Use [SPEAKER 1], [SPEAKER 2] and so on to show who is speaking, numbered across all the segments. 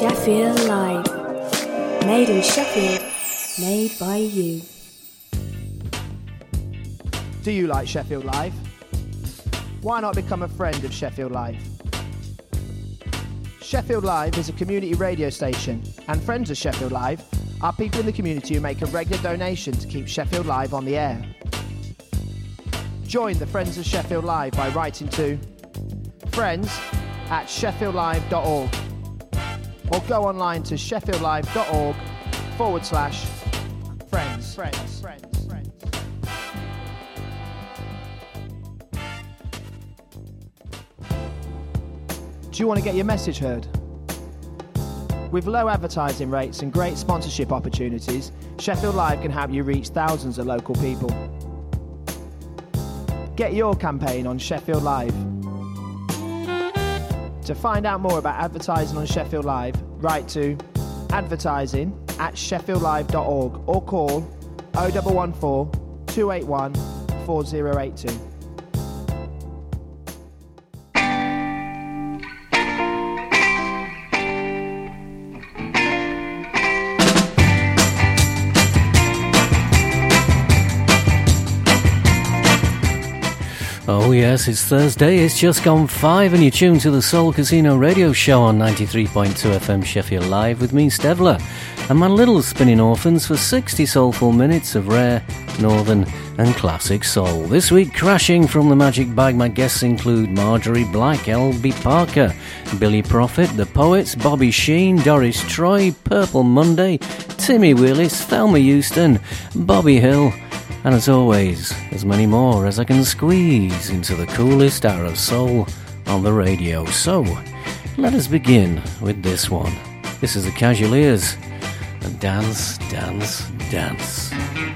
[SPEAKER 1] Sheffield Live. Made in Sheffield, made by you.
[SPEAKER 2] Do you like Sheffield Live? Why not become a friend of Sheffield Live? Sheffield Live is a community radio station, and friends of Sheffield Live are people in the community who make a regular donation to keep Sheffield Live on the air. Join the Friends of Sheffield Live by writing to friends@sheffieldlive.org or go online to sheffieldlive.org/friends. Do you want to get your message heard? With low advertising rates and great sponsorship opportunities, Sheffield Live can help you reach thousands of local people. Get your campaign on Sheffield Live. To find out more about advertising on Sheffield Live, write to advertising@sheffieldlive.org or call 0114 281 4082.
[SPEAKER 3] Oh yes, it's Thursday, it's just gone 5 and you're tuned to the Soul Casino radio show on 93.2 FM Sheffield Live with me, Stevler, and my little spinning orphans for 60 soulful minutes of rare, northern and classic soul. This week, crashing from the magic bag, my guests include Marjorie Black, L.B. Parker, Billy Prophet, The Poets, Bobby Sheen, Doris Troy, Purple Monday, Timmy Willis, Thelma Houston, Bobby Hill, and as always, as many more as I can squeeze into the coolest hour of soul on the radio. So, let us begin with this one. This is the Casualiers, and Dance, Dance, Dance.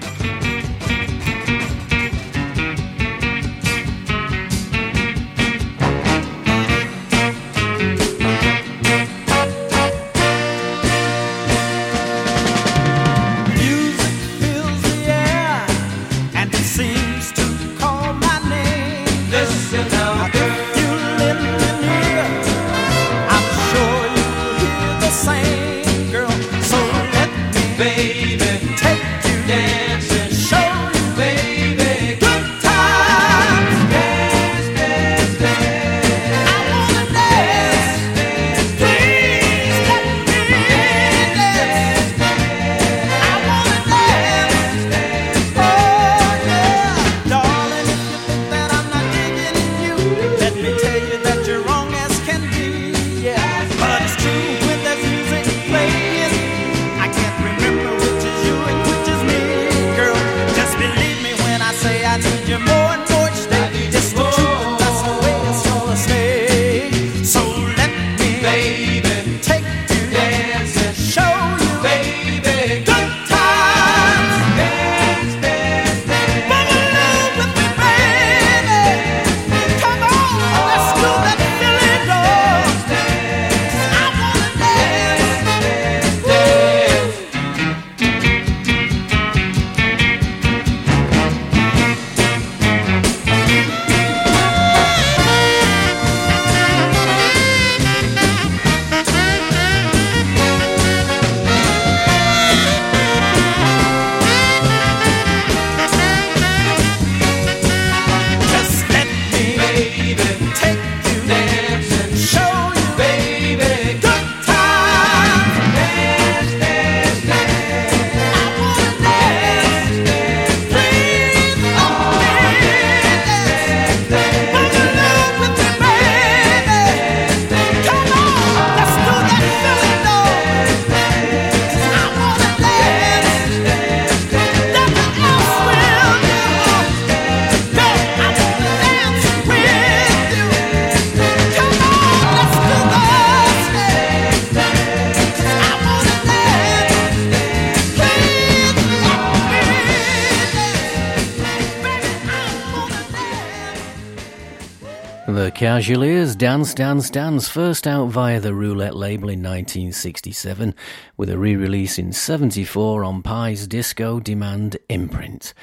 [SPEAKER 3] Casualiers, Dance, Dance, Dance, first out via the Roulette label in 1967, with a re-release in 74 on Pi's Disco Demand imprint.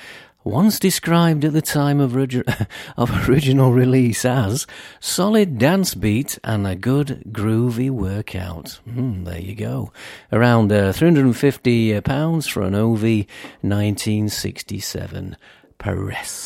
[SPEAKER 3] once described at the time of original release as solid dance beat and a good groovy workout. There you go. Around £350 for an OV 1967 Paris.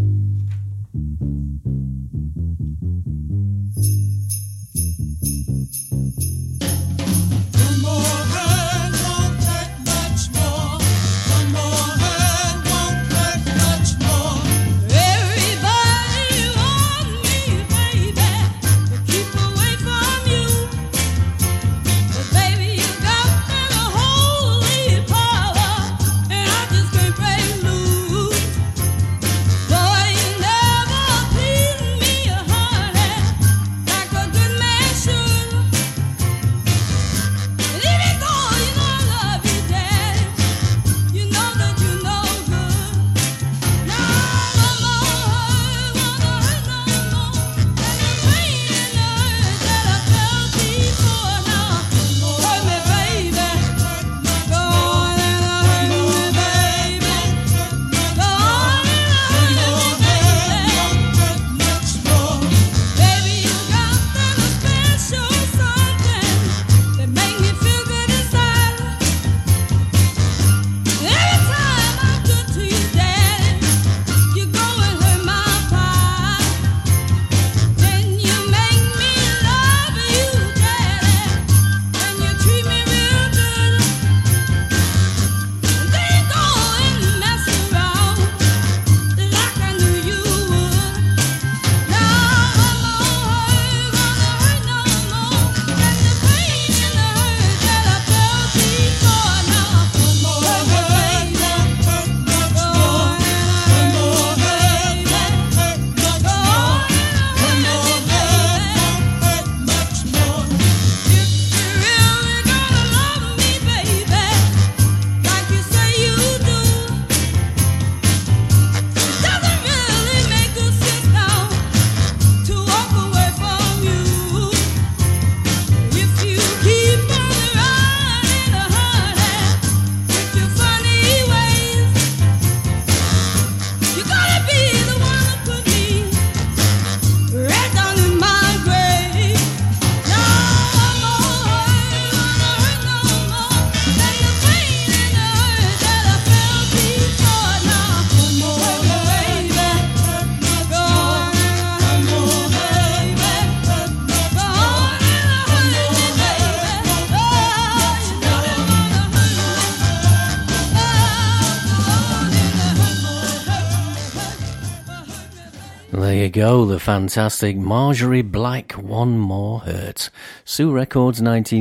[SPEAKER 3] There you go, the fantastic Marjorie Black, One More Hurt. Sue Records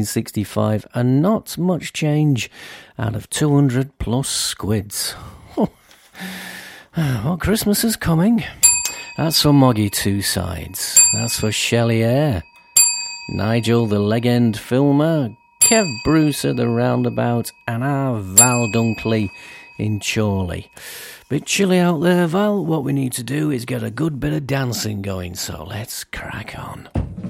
[SPEAKER 3] 1965, and not much change out of 200 plus squids. Well, Christmas is coming. That's for Moggy Two Sides. That's for Shelley Eyre, Nigel the Legend Filmer, Kev Bruce at the Roundabout, and our Val Dunkley in Chorley. Bit chilly out there, Val. What we need to do is get a good bit of dancing going, so let's crack on.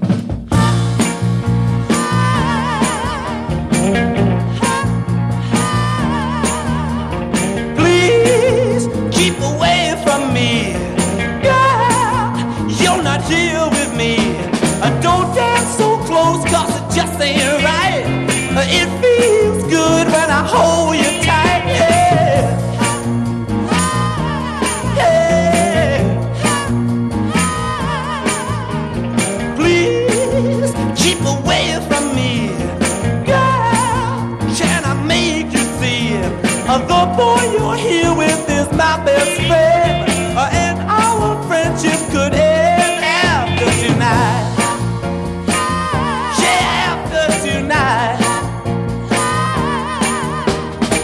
[SPEAKER 4] Please keep away from me, girl. You're not here with me. Don't dance so close, cause it just ain't right. It feels good when I hold you tight, yeah. The boy you're here with is my best friend, and our friendship could end after tonight. Yeah, after tonight.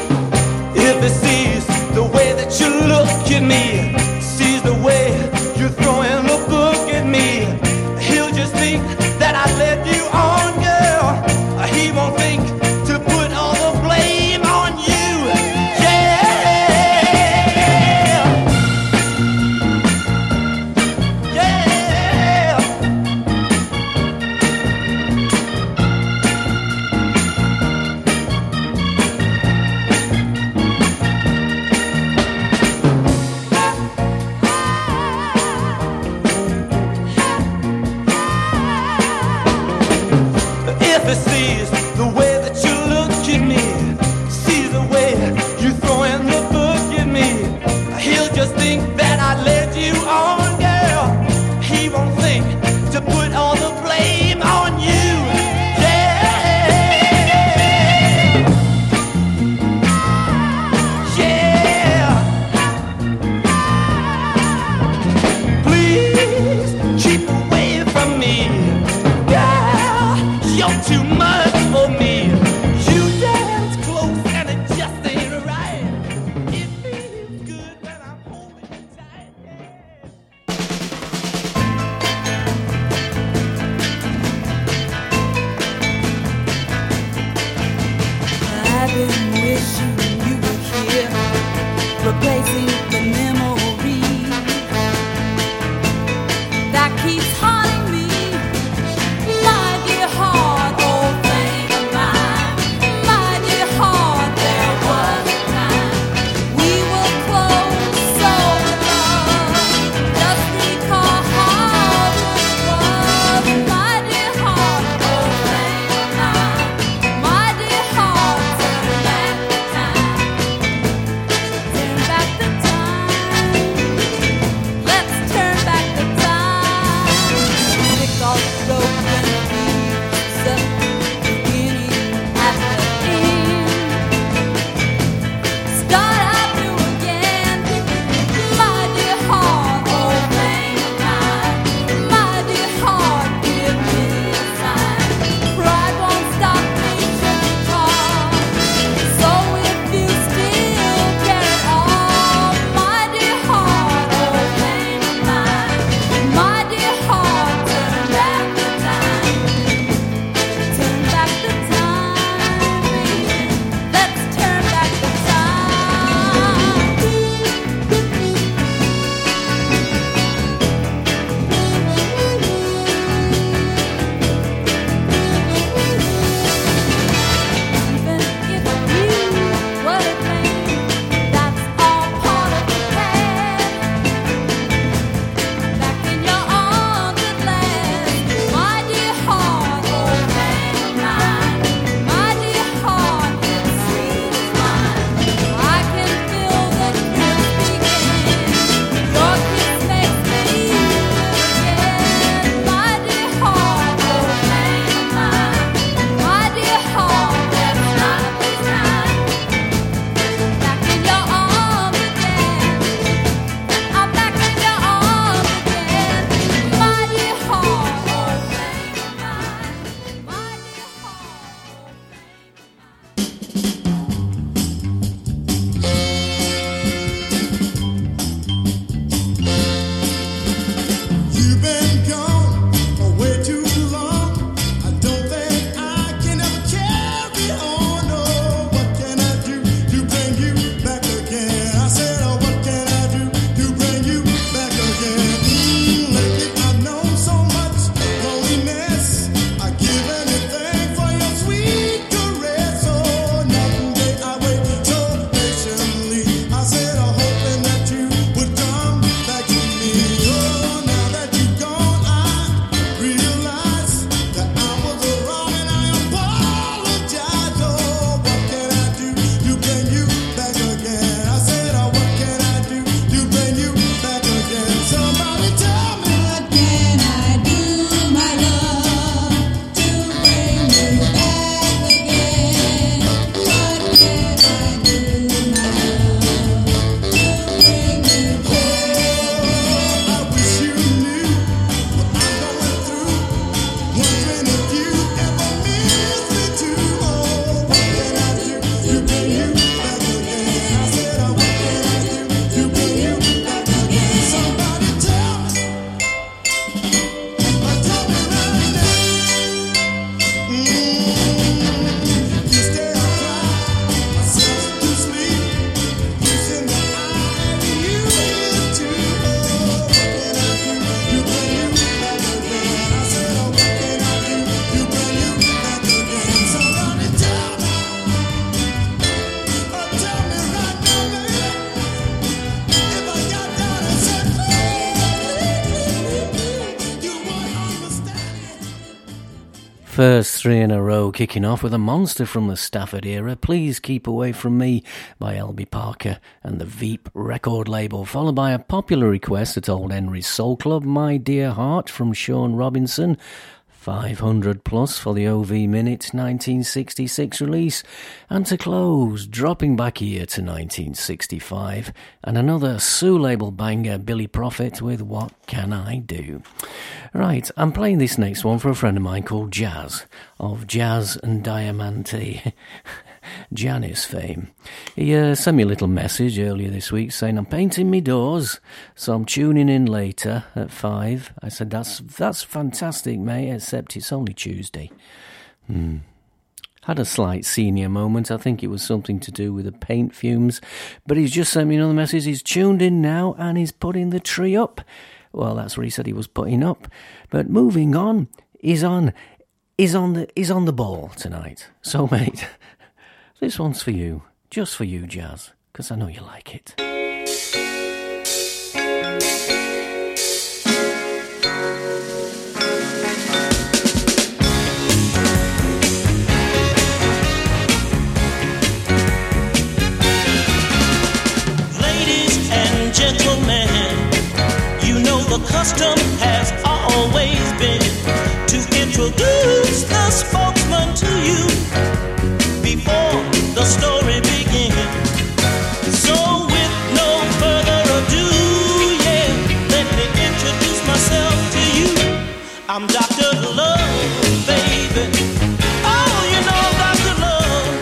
[SPEAKER 4] the way that you look at me, see the way you throwing the book at me. He'll just think that I led you on, girl. He won't think to put all the blame on you. Too much for me. You dance close and it just ain't right. It feels good when I'm holding you tight.
[SPEAKER 5] I've been wishing you were here, replacing the memory that keeps haunting me like your heart. Mine.
[SPEAKER 3] first three in a row, kicking off with a monster from the Stafford era, Please Keep Away From Me by L.B. Parker and the Veep record label, followed by a popular request at Old Henry's Soul Club, My Dear Heart from Sean Robinson, 500 plus for the OV Minute 1966 release, and to close, dropping back here to 1965, and another Sue label banger, Billy Prophet with What Can I Do? Right, I'm playing this next one for a friend of mine called Jazz, of Jazz and Diamante, Janice fame. He sent me a little message earlier this week saying, I'm painting me doors, so I'm tuning in later at 5. I said, that's fantastic, mate, except it's only Tuesday. Had a slight senior moment. I think it was something to do with the paint fumes, but he's just sent me another message. He's tuned in now and he's putting the tree up. Well, that's what he said he was putting up. But moving on, he's on the ball tonight. So, mate, this one's for you, just for you, Jazz, because I know you like it.
[SPEAKER 4] Ladies and gentlemen, you know the custom has always been to introduce the spokesman to you before the story begins. So with no further ado, yeah, let me introduce myself to you. I'm Dr. Love, baby. Oh, you know Dr. Love.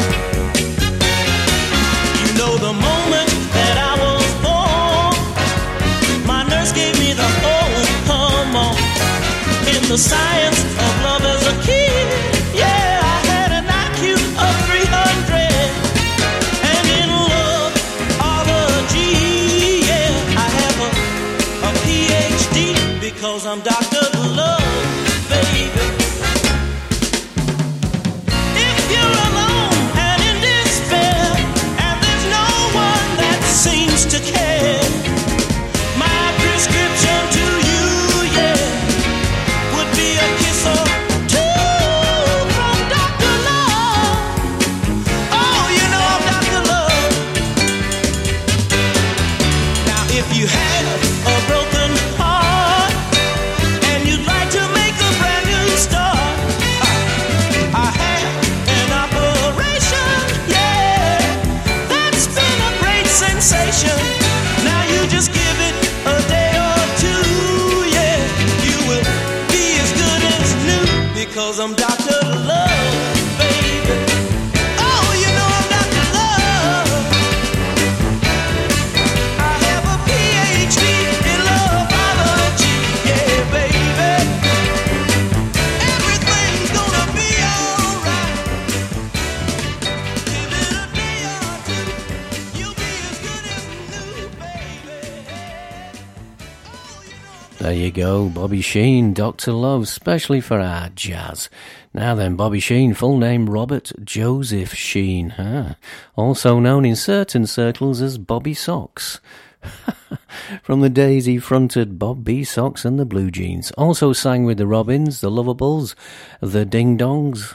[SPEAKER 4] You know the moment that I was born, my nurse gave me the come on. In the science of love as a kid, yeah, I had an IQ of 300, and in loveology, yeah, I have a PhD because I'm Dr. Love, baby. If you're alone and in despair, and there's no one that seems to care, my prescription to you, yeah, would be a kiss or two from Dr. Love. Oh, you know I'm Dr. Love. Now, if you have a broken heart and you'd like to make a brand new start, I have an operation, yeah, that's been a great sensation. Now you just give it a day or two, yeah, you will be as good as new because I'm Dr. Love, baby. Oh, you know I'm Dr. Love. I have a PhD in loveology, yeah, baby. Everything's gonna be alright. Give it a day or two, you'll be as good as new, baby.
[SPEAKER 3] There you go, Bobby Sheen, Dr. Love, specially for our Jazz. Now then, Bobby Sheen, full name Robert Joseph Sheen, also known in certain circles as Bobby Socks. From the days he fronted Bob B. Socks and the Blue Jeans. Also sang with the Robins, the Lovables, the Ding Dongs,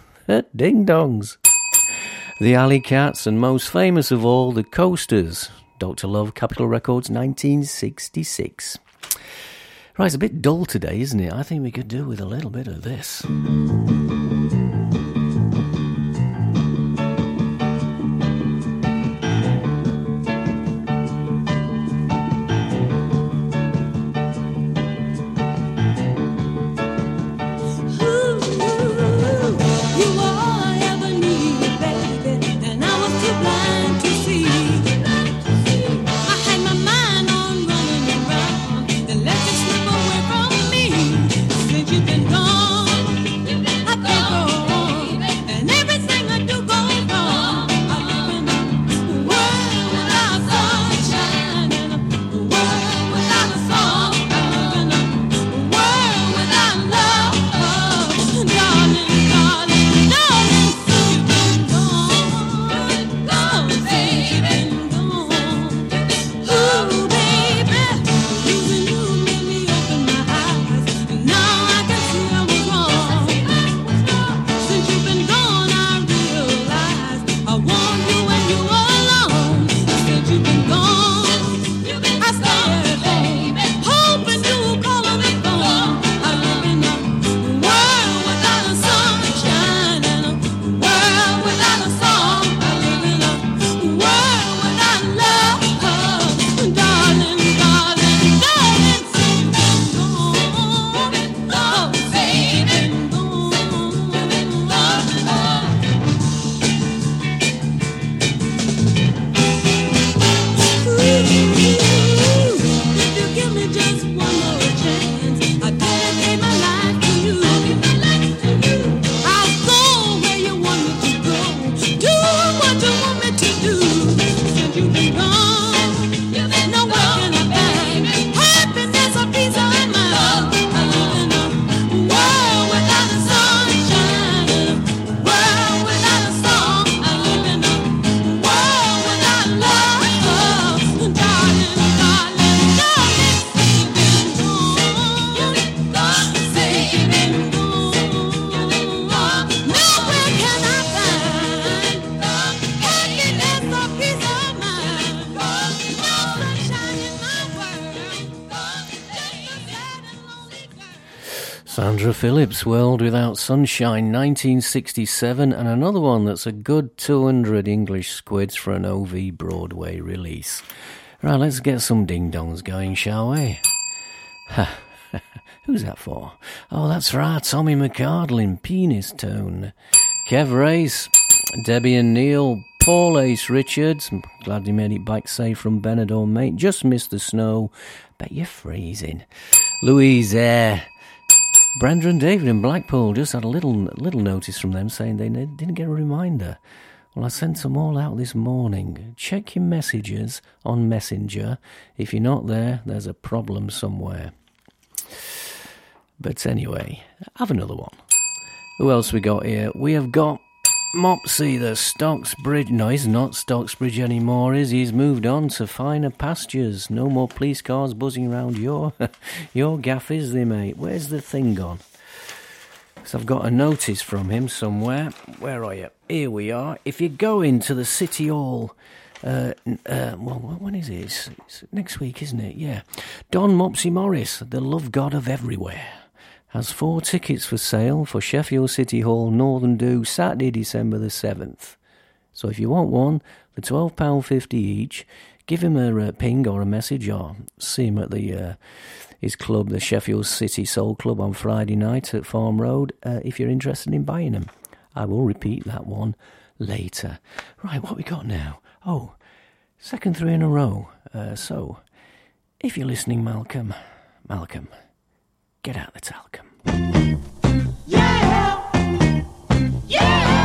[SPEAKER 3] the Alley Cats, and most famous of all, the Coasters. Dr. Love, Capitol Records, 1966. Right, it's a bit dull today, isn't it? I think we could do with a little bit of this.
[SPEAKER 5] You've been gone. I
[SPEAKER 3] Sandra Phillips, World Without Sunshine, 1967, and another one that's a good 200 English squids for an OV Broadway release. Right, let's get some ding-dongs going, shall we? Who's that for? Oh, that's right, Tommy McArdle, Penis Tone. Kev Race, Debbie and Neil, Paul Ace Richards, I'm glad you made it back safe from Benidorm, mate. Just missed the snow, bet you're freezing. Louise Eyre. Brenda and David in Blackpool, just had a little notice from them saying they didn't get a reminder. Well, I sent them all out this morning. Check your messages on Messenger. If you're not there, there's a problem somewhere. But anyway, have another one. Who else we got here? We have got Mopsy, the Stocksbridge. No, he's not Stocksbridge anymore, is he? He's moved on to finer pastures. No more police cars buzzing around your gaff, is there, mate? Where's the thing gone? So I've got a notice from him somewhere. Where are you? Here we are. If you go into the City Hall, well, when is it? It's next week, isn't it? Yeah. Don Mopsy Morris, the love god of everywhere, has 4 tickets for sale for Sheffield City Hall, Northern Do, Saturday, December the 7th. So if you want one, they're £12.50 each. Give him a ping or a message, or see him at his club, the Sheffield City Soul Club, on Friday night at Farm Road, if you're interested in buying them. I will repeat that one later. Right, what we got now? Oh, second 3 in a row. So, if you're listening, Malcolm, get out the talcum.
[SPEAKER 4] Yeah! Yeah!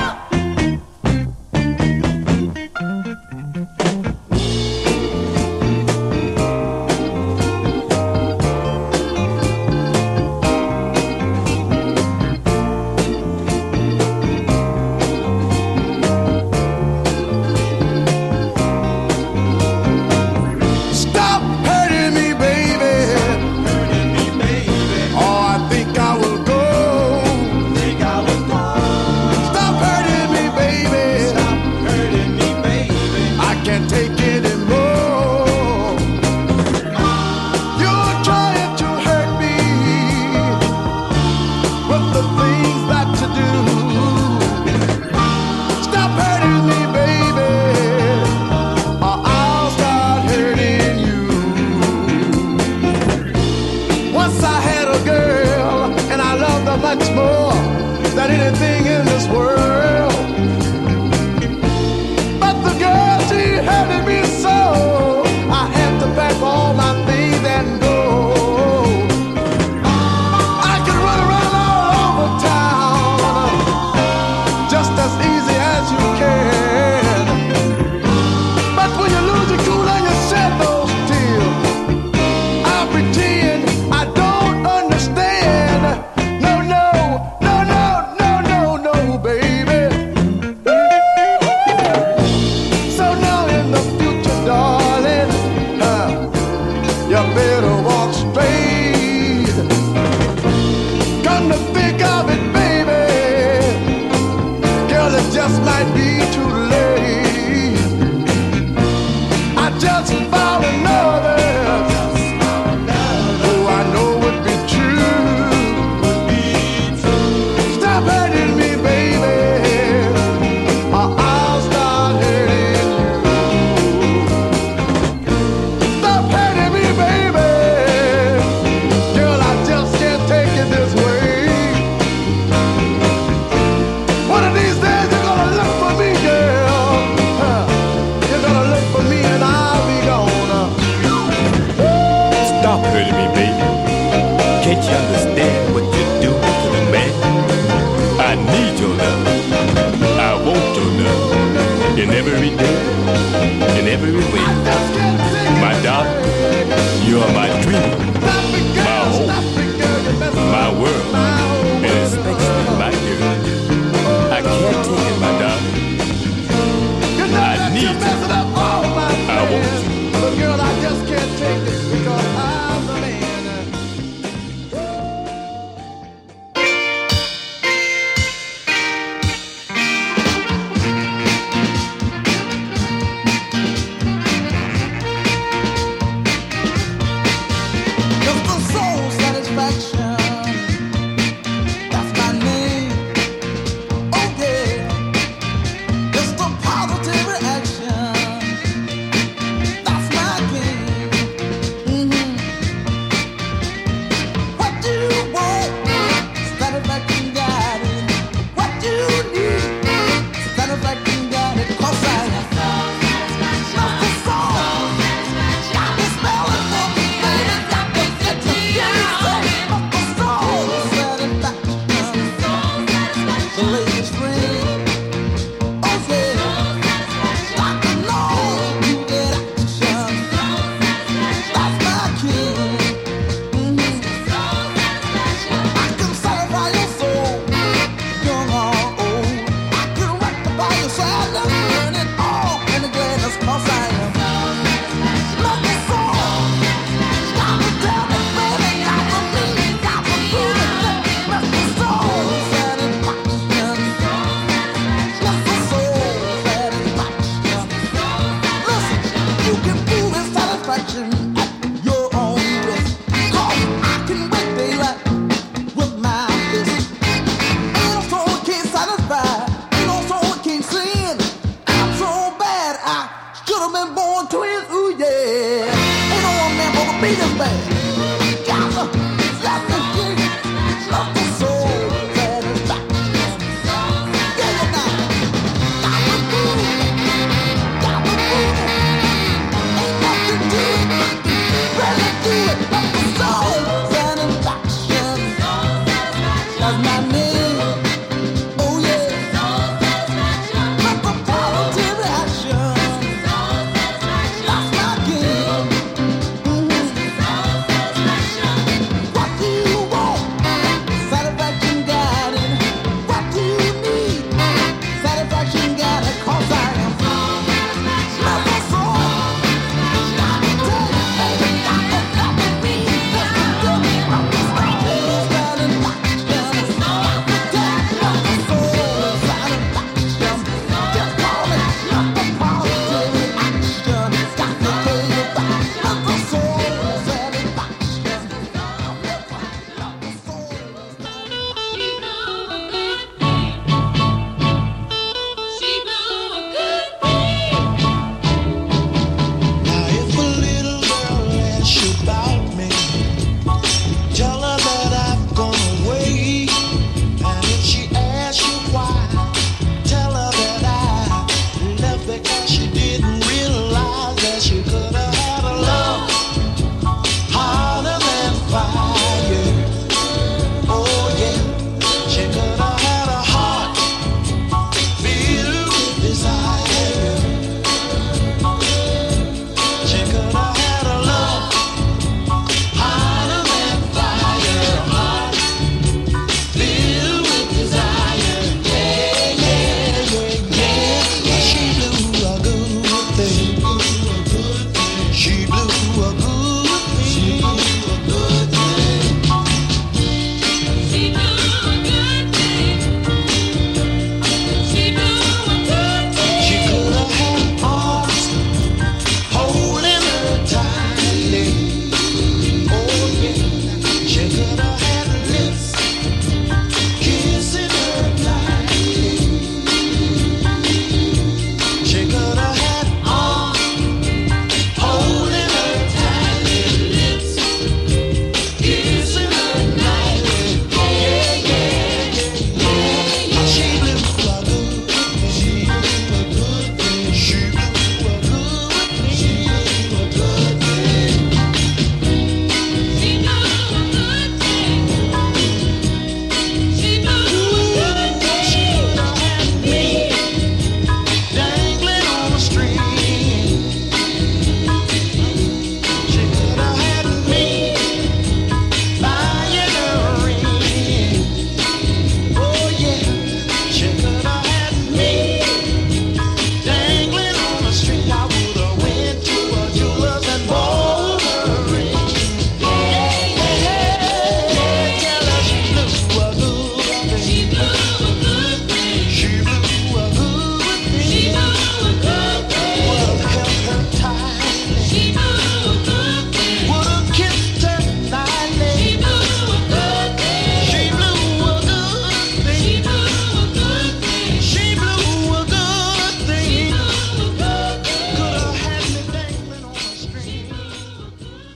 [SPEAKER 6] You're gonna look for me and I'll be gone.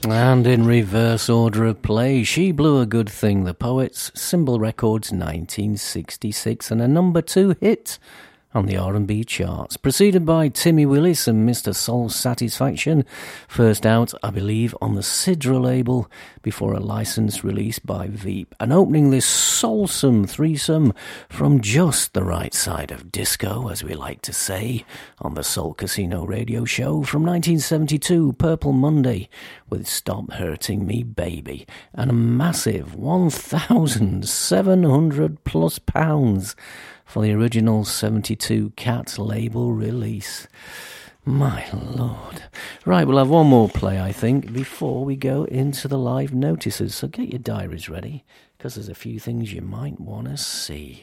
[SPEAKER 3] And in reverse order of play, She Blew a Good Thing, The Poets, Symbol Records 1966, and a number 2 hit on the R&B charts, preceded by Timmy Willis and Mr. Soul Satisfaction, first out, I believe, on the Sidra label before a license release by Veep, and opening this soulsome threesome from just the right side of disco, as we like to say, on the Soul Casino radio show from 1972, Purple Monday, with Stop Hurting Me Baby, and a massive 1,700 plus pounds for the original 72 Cat label release. My Lord. Right, we'll have one more play, I think, before we go into the live notices. So get your diaries ready, because there's a few things you might want to see.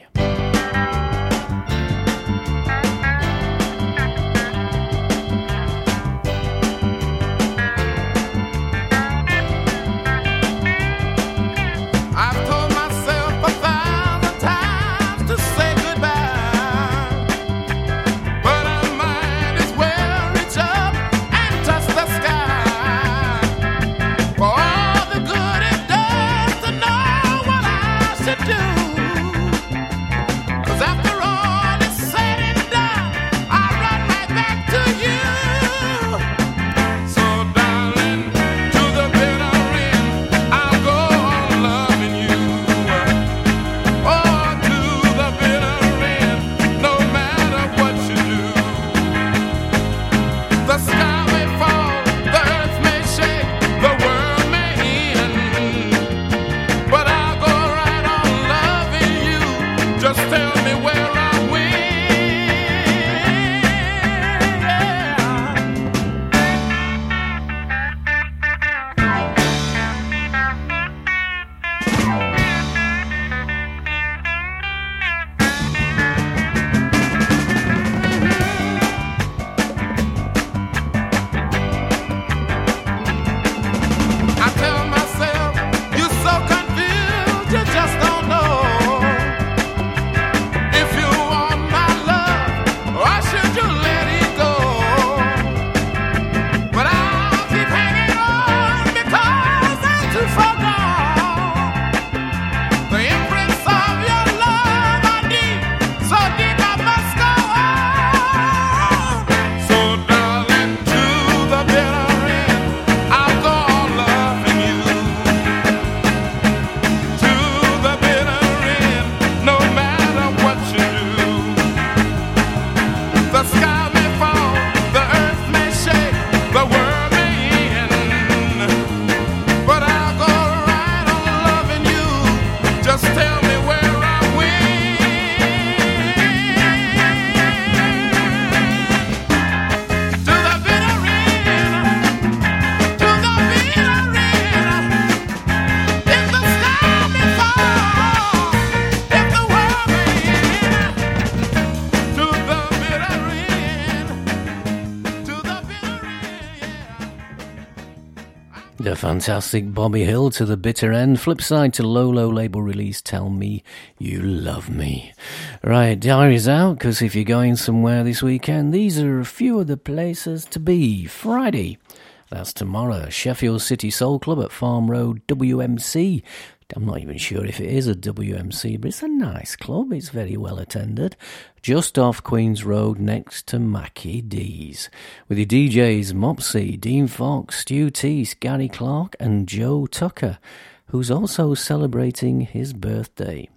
[SPEAKER 3] The fantastic Bobby Hill to the bitter end. Flip side to Lolo label release Tell Me You Love Me. Right, diary's out, because if you're going somewhere this weekend, these are a few of the places to be. Friday, that's tomorrow, Sheffield City Soul Club at Farm Road, WMC. I'm not even sure if it is a WMC, but it's a nice club. It's very well attended. Just off Queen's Road next to Mackie D's. With your DJs Mopsy, Dean Fox, Stu Teese, Gary Clark and Joe Tucker, who's also celebrating his birthday.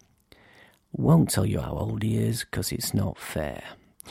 [SPEAKER 3] Won't tell you how old he is, because it's not fair.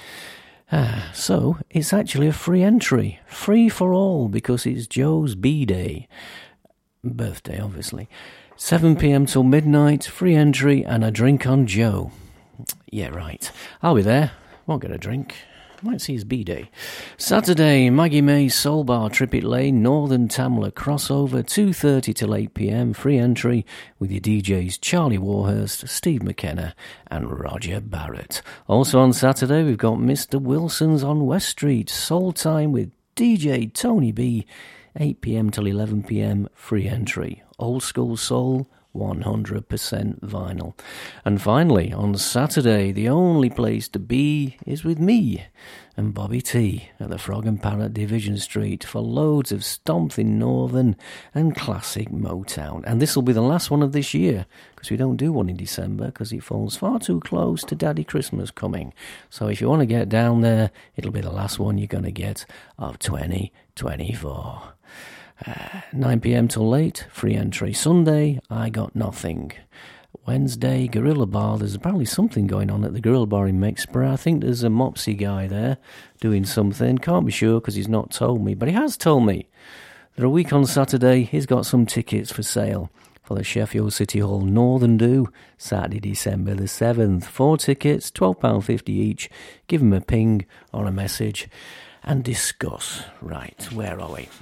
[SPEAKER 3] So, it's actually a free entry. Free for all, because it's Joe's B-Day. Birthday, obviously. 7 p.m. till midnight, free entry and a drink on Joe. Yeah, right. I'll be there. Won't get a drink. Might see his B-Day. Saturday, Maggie May's Soul Bar, Trippett Lane, Northern Tamla crossover, 2:30 till 8 p.m. Free entry with your DJs Charlie Warhurst, Steve McKenna and Roger Barrett. Also on Saturday, we've got Mr. Wilson's on West Street, Soul Time with DJ Tony B, 8 p.m. till 11 p.m. Free entry. Old school soul 100% vinyl. And finally, on Saturday, the only place to be is with me and Bobby T at the Frog and Parrot Division Street for loads of stomping Northern and classic Motown. And this will be the last one of this year, because we don't do one in December because it falls far too close to Daddy Christmas coming. So if you want to get down there, it'll be the last one you're going to get of 2024. 9 p.m. till late, free entry. Sunday, I Got Nothing. Wednesday, Gorilla Bar. There's apparently something going on at the Gorilla Bar in Mexborough. I think there's a Mopsy guy there doing something. Can't be sure because he's not told me, but he has told me that a week on Saturday he's got some tickets for sale for the Sheffield City Hall Northern Do, Saturday, December the 7th. 4 tickets, £12.50 each. Give him a ping or a message and discuss. Right, where are we?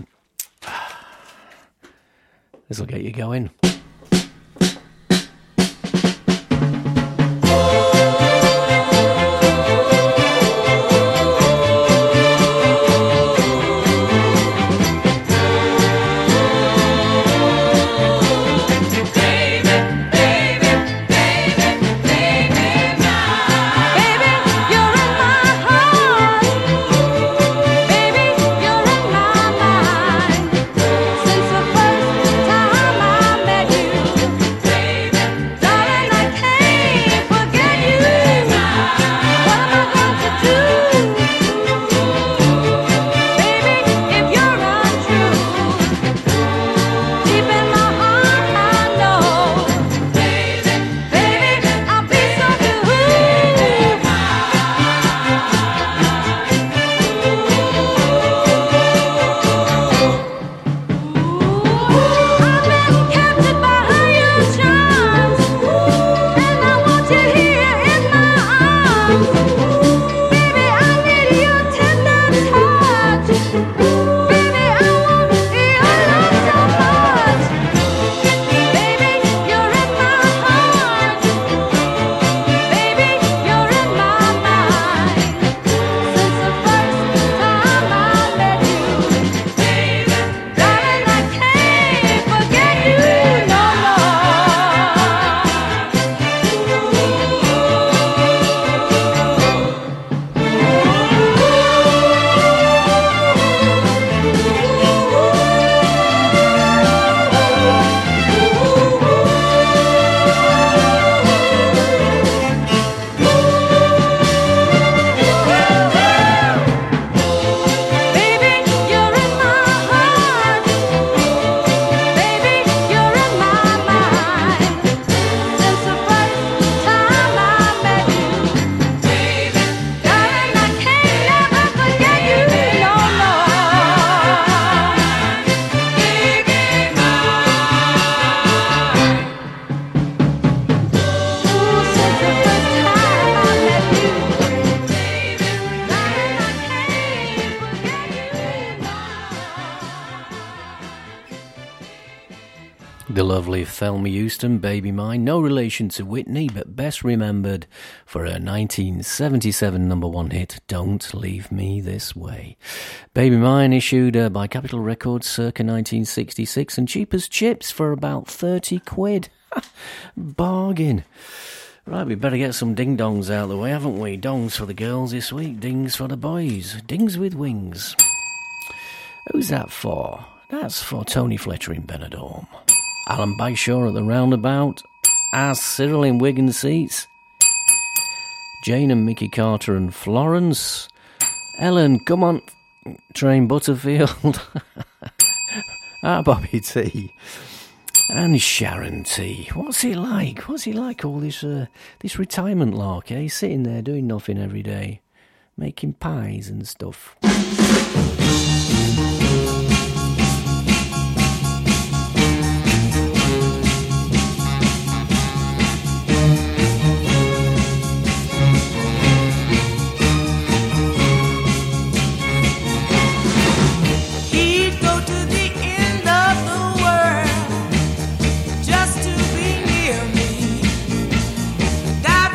[SPEAKER 3] This will get you going. The lovely Thelma Houston, Baby Mine, no relation to Whitney, but best remembered for her 1977 number one hit, Don't Leave Me This Way. Baby Mine issued by Capitol Records circa 1966 and cheap as chips for about 30 quid. Bargain. Right, we better get some ding-dongs out of the way, haven't we? Dongs for the girls this week, dings for the boys. Dings with wings. Who's that for? That's for Tony Fletcher in Benidorm. Alan Bagshaw at the Roundabout, as Cyril in Wigan Seats, Jane and Mickey Carter and Florence, Ellen, come on, Train Butterfield, Bobby T, and Sharon T. What's it like? What's it like, all this retirement lark, eh? Sitting there doing nothing every day, making pies and stuff.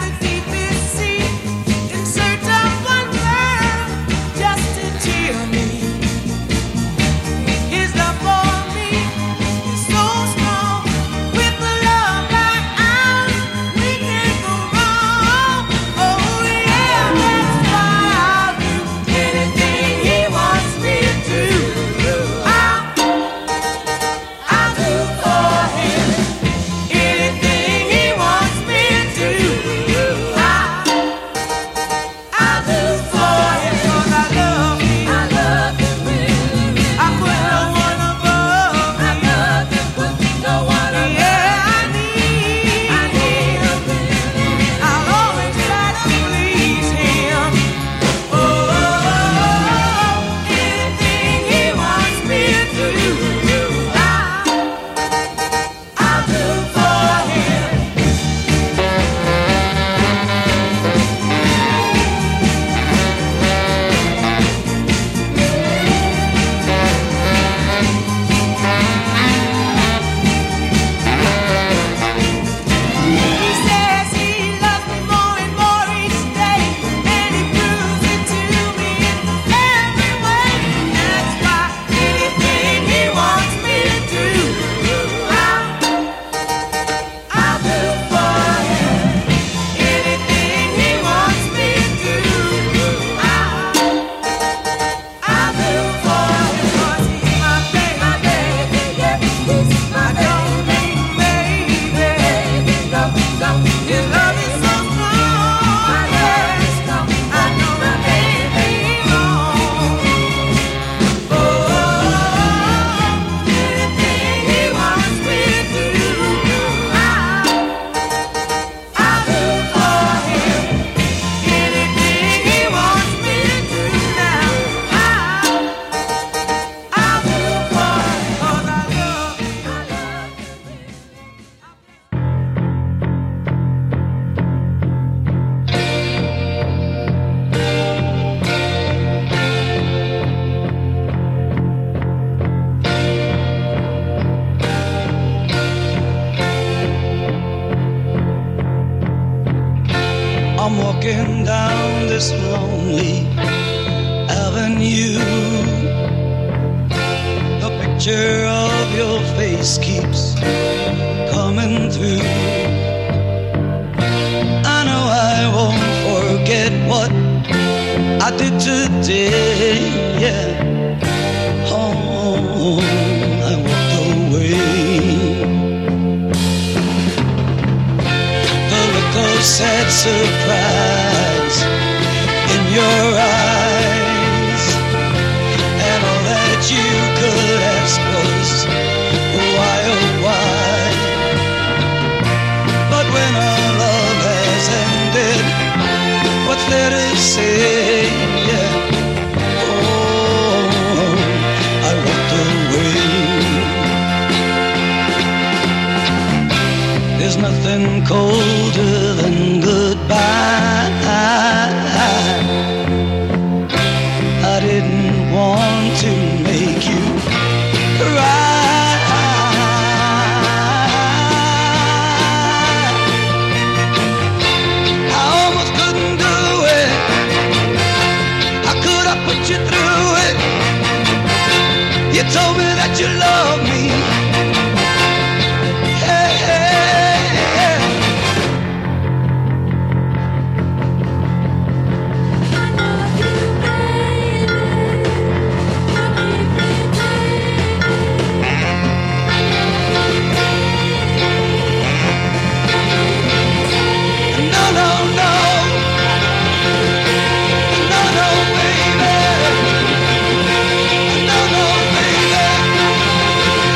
[SPEAKER 6] Cheer me. lonely avenue. The picture of your face keeps coming through. I know I won't forget what I did today, yeah. Oh, I walked away. The look of sad surprise in your eyes, and all that you could ask was why, oh why. But when our love has ended, what's there to say, yeah. Oh, I walked away. There's nothing colder than goodbye. I didn't want to make you cry. I almost couldn't do it. How could I put you through it? You told me that you love me. Hey, hey, hey. No, no, no. No, no, baby. No, no, baby.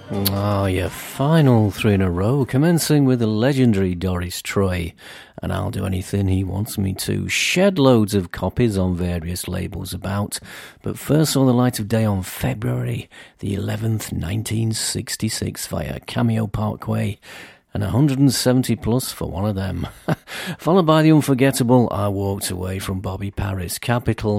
[SPEAKER 3] Oh, your final three in a row, commencing with the legendary Doris Troy, and I'll do anything he wants me to. Shed loads of copies on various labels about, but first saw the light of day on February the 11th, 1966 via Cameo Parkway, and 170 plus for one of them. Followed by the unforgettable I Walked Away from Bobby Paris, Capital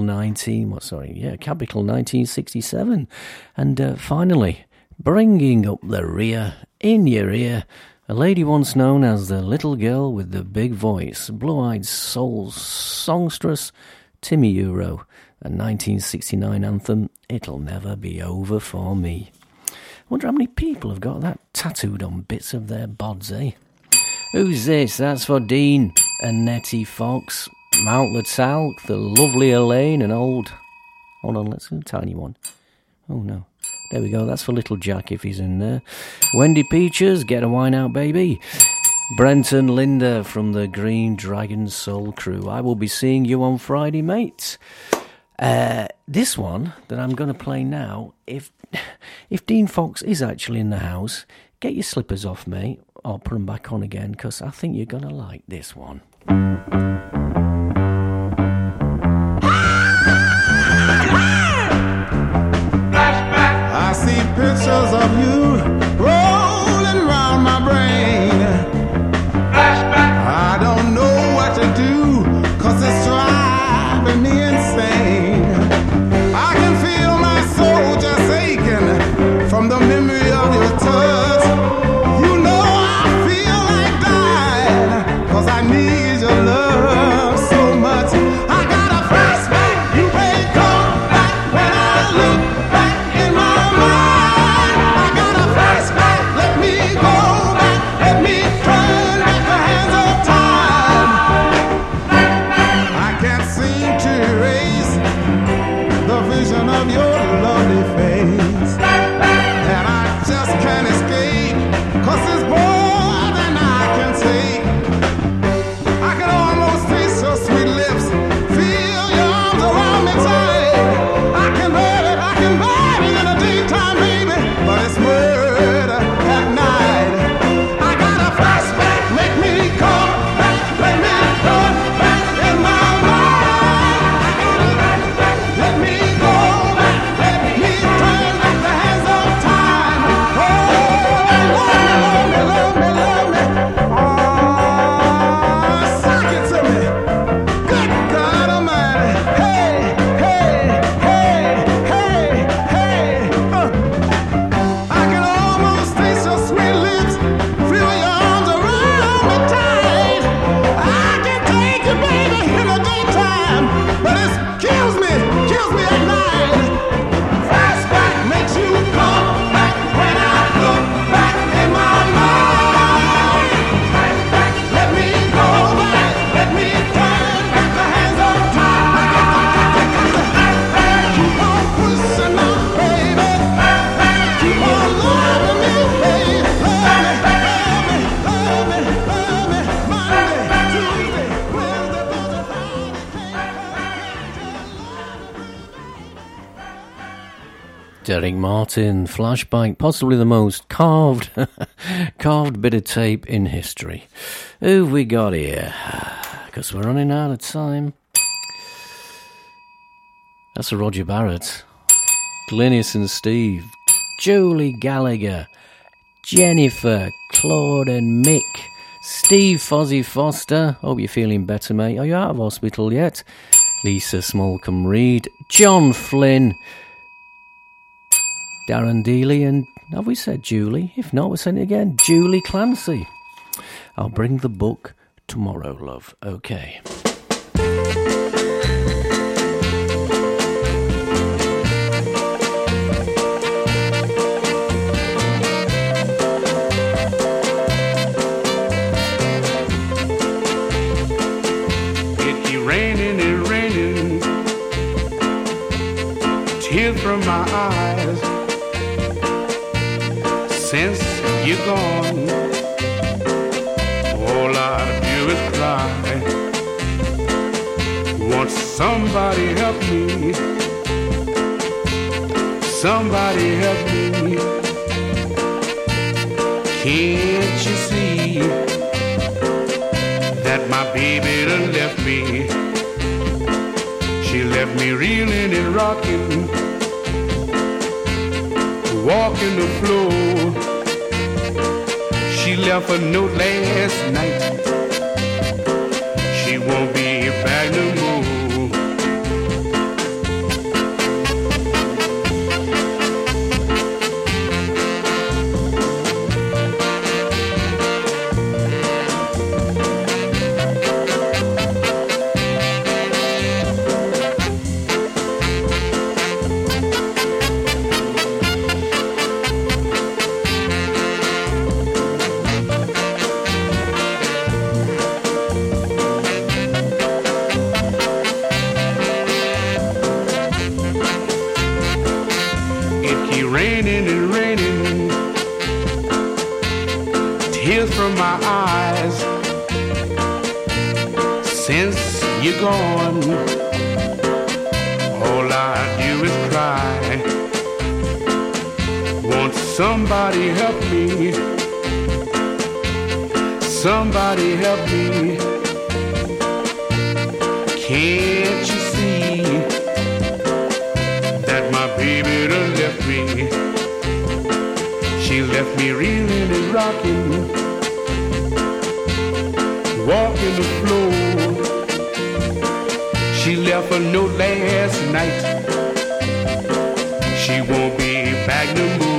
[SPEAKER 3] 1967. And finally, bringing up the rear, in your ear, a lady once known as the little girl with the big voice, blue-eyed soul songstress, Timmy Euro, a 1969 anthem, It'll Never Be Over For Me. Wonder how many people have got that tattooed on bits of their bods, eh? Who's this? That's for Dean and Nettie Fox, Mount the Talc, the lovely Elaine, and old... Hold on, let's do a tiny one. Oh, no. There we go, that's for little Jack if he's in there. Wendy Peaches, get a wine out, baby. Brenton Linda from the Green Dragon Soul Crew. I will be seeing you on Friday, mate. This one that I'm going to play now, if Dean Fox is actually in the house, get your slippers off, mate. I'll put them back on again, because I think you're going to like this one.
[SPEAKER 7] I see pictures of you rolling around my brain. I don't know what to do, 'cause it's driving me insane. I can feel my soul just aching from the memory of your touch. You know I feel like dying, 'cause I need your love so much. I got a flashback, you may come back when I look back in my mind. I got a flashback, let me go back, let me turn back the hands of time. I can't seem to erase the vision of your lovely face, and I just can't escape, 'cause it's more than I can take. I can almost taste your sweet lips, feel your arms around me tight. I can bear it in the daytime, baby, but it's murder at night. I got a flashback, make me come back, let me run back in my mind. Let me go back, let me turn back the hands of time. Oh, love me, love me, love me, love me. Oh, sock it to me. Good God Almighty. Hey, hey, hey, hey, hey. I can almost taste your sweet lips, feel your arms around me tight. I can take you, baby, in the daytime, but it kills me at night. Flashback makes you come back when I look back in my mind. Let me go back, let me turn back the hands of time. Keep on pushing on, baby. Keep on loving me, baby. Love me, love me, love me, love me. Monday, Tuesday, Wednesday, Thursday, Friday.
[SPEAKER 3] Derek Martin, Flashback, possibly the most carved bit of tape in history. Who've we got here? Because we're running out of time. That's a Roger Barrett, Glynis and Steve, Julie Gallagher, Jennifer, Claude and Mick, Steve Fozzie Foster, hope you're feeling better, mate. Are you out of hospital yet? Lisa Smallcombe Reed, John Flynn, Darren Dealey, and have we said Julie? If not, we're saying it again, Julie Clancy. I'll bring the book tomorrow, love. Okay.
[SPEAKER 7] It raining, tears from my eyes. Since you're gone, all I do is cry. Won't somebody help me? Somebody help me. Can't you see that my baby done left me? She left me reeling and rocking, walking the floor. She left a note last night. She won't be back no more. Raining and raining, tears from my eyes. Since you're gone, all I do is cry. Won't somebody help me? Somebody help me. Can't you see that my baby done left me? She left me reeling and rocking, walking the floor. She left a note last night. She won't be back no more.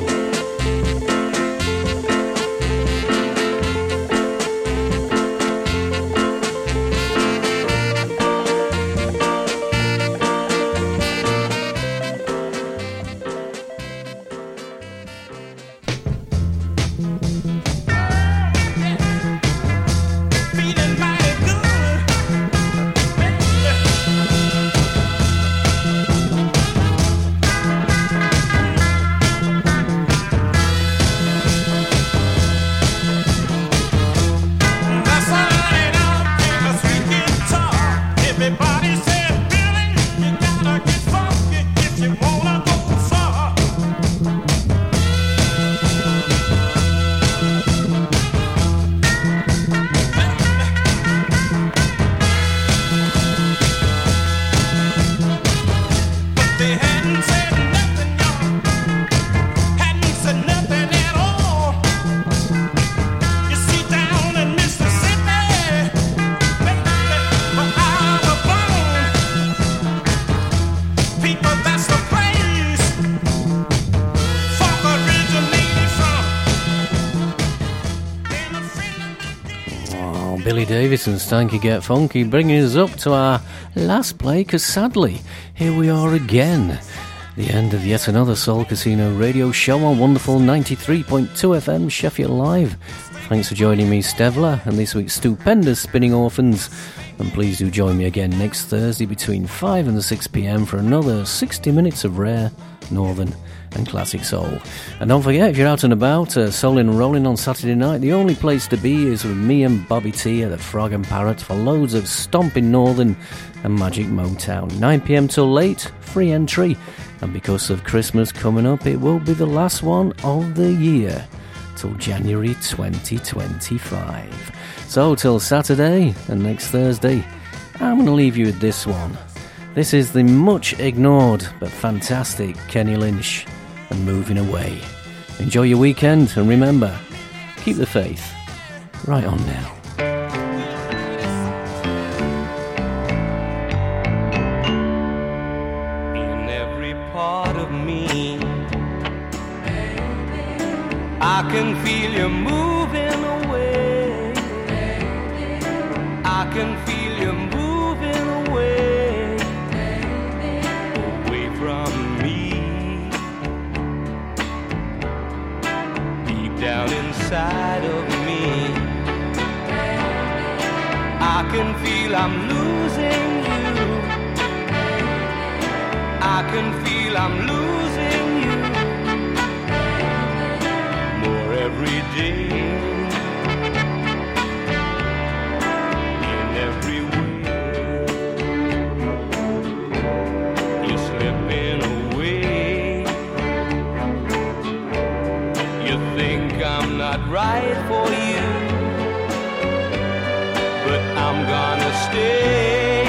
[SPEAKER 3] Billy Davis and Stanky Get Funky, bringing us up to our last play, because sadly, here we are again. The end of yet another Soul Casino radio show on wonderful 93.2 FM Sheffield Live. Thanks for joining me, Stevler, and this week's stupendous Spinning Orphans. And please do join me again next Thursday between 5 and 6 p.m. for another 60 minutes of rare, northern and classic soul. And don't forget, if you're out and about, soulin' and rolling on Saturday night, the only place to be is with me and Bobby T at the Frog and Parrot for loads of stomping northern and magic Motown. 9 p.m. till late, free entry. And because of Christmas coming up, it will be the last one of the year till January 2025. So till Saturday and next Thursday, I'm going to leave you with this one. This is the much ignored but fantastic Kenny Lynch and Moving Away. Enjoy your weekend, and remember, keep the faith. Right on now.
[SPEAKER 4] In every part of me, I can feel you moving away. I can feel you moving away, away from me. Deep down inside of me, I can feel I'm losing you. I can feel I'm losing you more every day. In every way, you're slipping away. You think I'm not not right for you, but I'm gonna stay.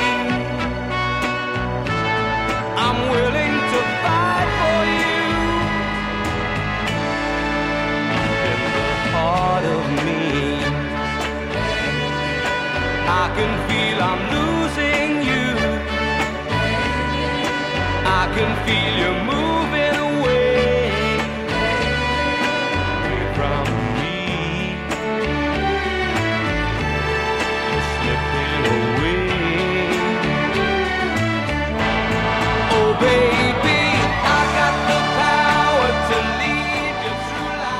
[SPEAKER 4] I'm willing to fight for you. In the heart of me, I can feel I'm losing you. I can feel